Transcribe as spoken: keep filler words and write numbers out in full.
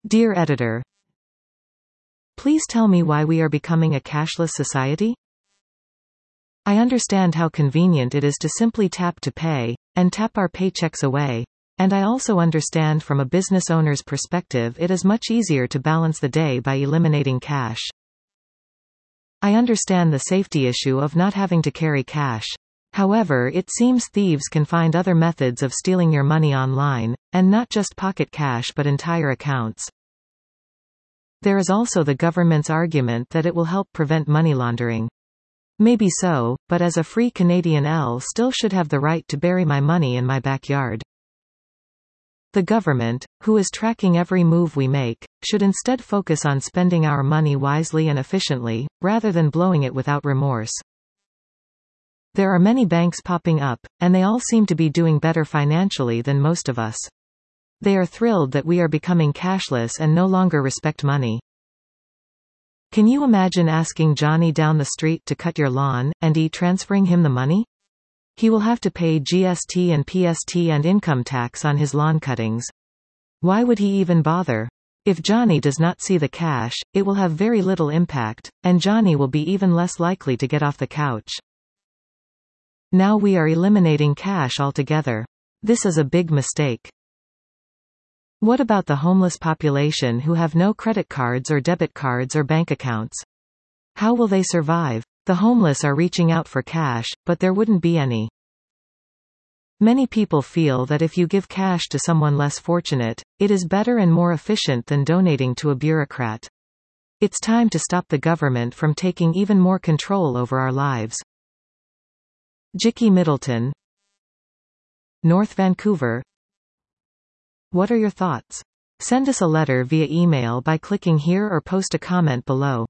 Dear editor, please tell me why we are becoming a cashless society? I understand how convenient it is to simply tap to pay, and tap our paychecks away, and I also understand from a business owner's perspective it is much easier to balance the day by eliminating cash. I understand the safety issue of not having to carry cash. However, it seems thieves can find other methods of stealing your money online, and not just pocket cash but entire accounts. There is also the government's argument that it will help prevent money laundering. Maybe so, but as a free Canadian, I still should have the right to bury my money in my backyard. The government, who is tracking every move we make, should instead focus on spending our money wisely and efficiently, rather than blowing it without remorse. There are many banks popping up, and they all seem to be doing better financially than most of us. They are thrilled that we are becoming cashless and no longer respect money. Can you imagine asking Johnny down the street to cut your lawn, and e-transferring him the money? He will have to pay G S T and P S T and income tax on his lawn cuttings. Why would he even bother? If Johnny does not see the cash, it will have very little impact, and Johnny will be even less likely to get off the couch. Now we are eliminating cash altogether. This is a big mistake. What about the homeless population who have no credit cards or debit cards or bank accounts? How will they survive? The homeless are reaching out for cash, but there wouldn't be any. Many people feel that if you give cash to someone less fortunate, it is better and more efficient than donating to a bureaucrat. It's time to stop the government from taking even more control over our lives. Jicky Middleton, North Vancouver. What are your thoughts? Send us a letter via email by clicking here or post a comment below.